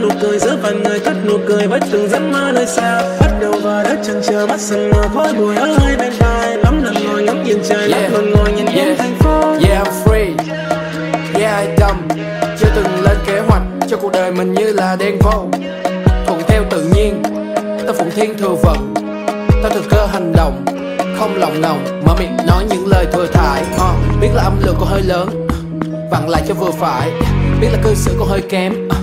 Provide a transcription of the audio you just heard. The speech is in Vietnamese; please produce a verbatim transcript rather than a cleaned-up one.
nụ cười giữa vạn người, cất nụ cười với từng giấc mơ nơi xa. Bắt đầu vào đất chân chờ mắt sần mờ khói bụi ở hai bên vai. Lắm lần ngồi ngắm nhìn trời, lắm Yeah. lần ngồi nhìn Yeah. những thành phố. Yeah, I'm free. Yeah, I dumb. Chưa từng lên kế hoạch cho cuộc đời mình như là đen vô. Thuận theo tự nhiên, ta phụng thiên thừa vận. Ta thực cơ hành động, không lòng ngòng. Mở miệng nói những lời thừa thải. uh, Biết là âm lượng còn hơi lớn, vặn lại cho vừa phải. Biết là cư xử còn hơi kém, uh,